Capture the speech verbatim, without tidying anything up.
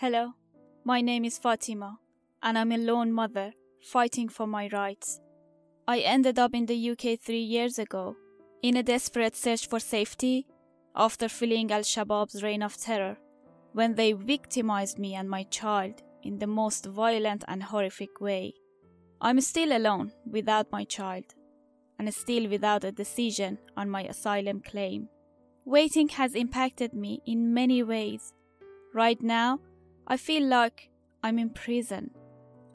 Hello, my name is Fatima, and I'm a lone mother fighting for my rights. I ended up in the U K three years ago, in a desperate search for safety, after fleeing Al-Shabaab's reign of terror, when they victimized me and my child in the most violent and horrific way. I'm still alone without my child, and still without a decision on my asylum claim. Waiting has impacted me in many ways. Right now, I feel like I'm in prison.